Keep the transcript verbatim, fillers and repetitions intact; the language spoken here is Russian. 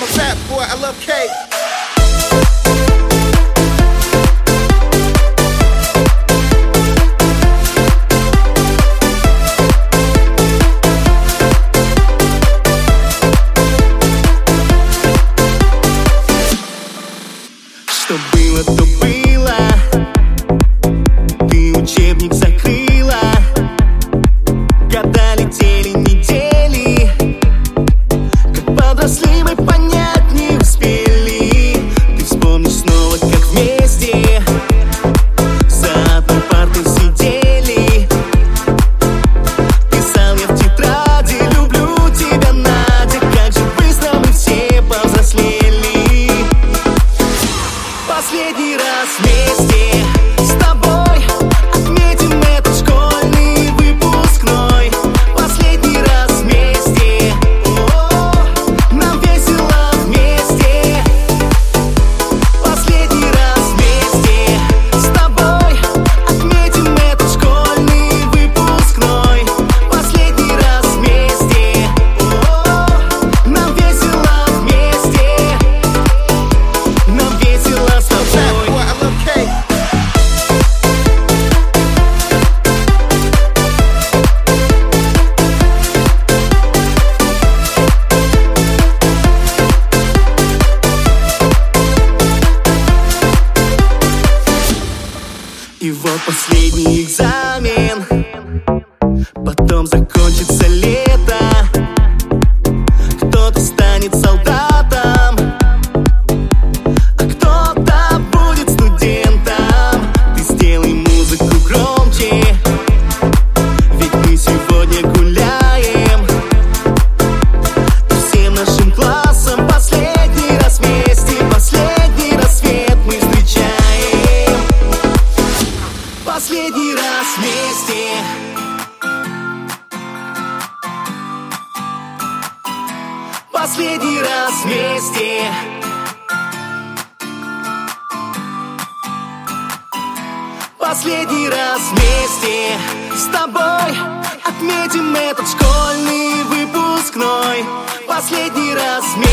a rap boy, I love cake. Что было, то было. Ты учебник закрыла. Года летели, недели. Как подросли, мы понять не успели. Ты вспомнишь снова, как вместе за одной партой сидели. Писал я в тетради: люблю тебя, Надя. Как же быстро мы все повзрослели. Последний раз вместе с тобой отметим этот школьный выпускной. Последний раз вместе, о-о-о, нам весело вместе. Последний раз вместе с тобой отметим этот школьный выпускной. Последний раз вместе, о-о-о, нам весело вместе. Нам весело с тобой. Rap boy, I love cake. И вот последний экзамен, потом закончится лето. Кто-то станет солдатом, а кто-то будет студентом. Ты сделай музыку громче, ведь мы сегодня гуляем. И всем нашим классом последний раз вместе, последний рассвет мы встречаем. Последний раз вместе. Последний раз вместе. Последний раз вместе с тобой отметим этот школьный выпускной. Последний раз вместе.